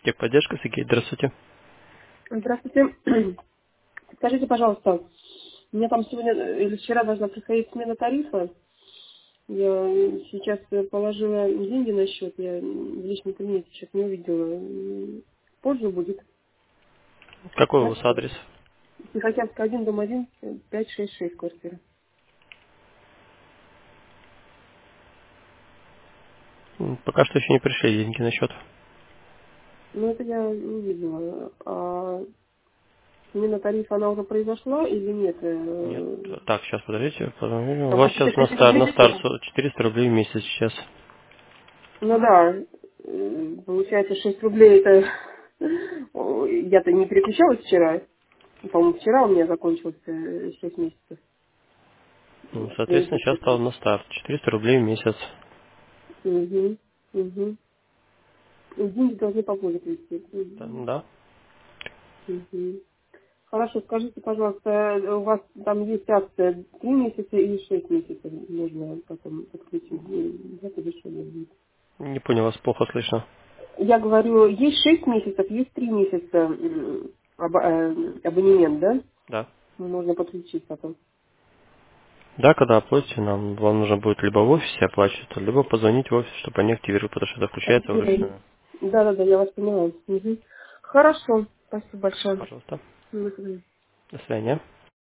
Техподдержка, Сергей, здравствуйте. Здравствуйте. Скажите, пожалуйста, у меня там сегодня или вчера должна приходить смена тарифа. Я сейчас положила деньги на счет, я в личном кабинете сейчас не увидела. Позже будет. Какой у вас Знаете? адрес? Тихоокеанская 1, дом 1, 566 квартира. Пока что еще не пришли деньги на счет. Ну, это я не видела. А смена тарифа, она уже произошла или нет? Нет. Так, сейчас, подождите. У Там вас какие-то сейчас на 30 старт, рублей на старт еще? 400 рублей в месяц сейчас. Ну да, получается 6 рублей это... Я-то не переключалась вчера. По-моему, вчера у меня закончился 6 месяцев. Соответственно, сейчас стал Предыдущий. на старт. 400 рублей в месяц. Угу. Угу. Деньги должны попозже прийти. Да. Угу. Хорошо, скажите, пожалуйста, у вас там есть акция 3 месяца или 6 месяцев? Можно потом подключить. Это дешевле будет. Не понял, вас плохо слышно. Я говорю, есть 6 месяцев, есть 3 месяца абонемент, да? Да. Можно подключить потом. Да, когда оплатите, вам нужно будет либо в офисе оплачивать, либо позвонить в офис, чтобы они активировали, потому что это включается вручную. Да, я вас поняла. Мгм. Хорошо. Спасибо большое. Пожалуйста. До свидания. До свидания.